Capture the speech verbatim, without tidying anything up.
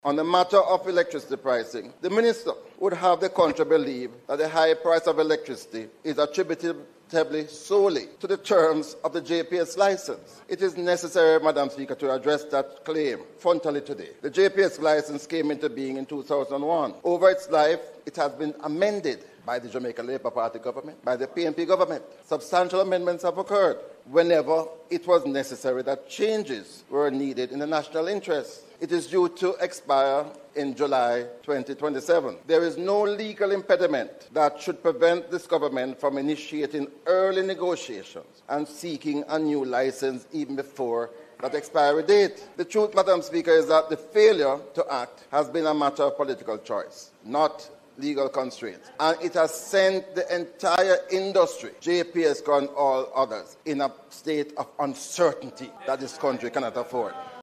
On the matter of electricity pricing, the minister would have the country believe that the high price of electricity is attributable solely to the terms of the J P S license. It is necessary, Madam Speaker, to address that claim frontally today. The J P S license came into being in two thousand one. Over its life, it has been amended by the Jamaica Labour Party government, by the P N P government. Substantial amendments have occurred whenever it was necessary that changes were needed in the national interest. It is due to expire in July twenty twenty-seven. There is no legal impediment that should prevent this government from initiating early negotiations and seeking a new license even before that expiry date. The truth, Madam Speaker, is that the failure to act has been a matter of political choice, not legal constraints. And it has sent the entire industry, J P S and all others, in a state of uncertainty that this country cannot afford.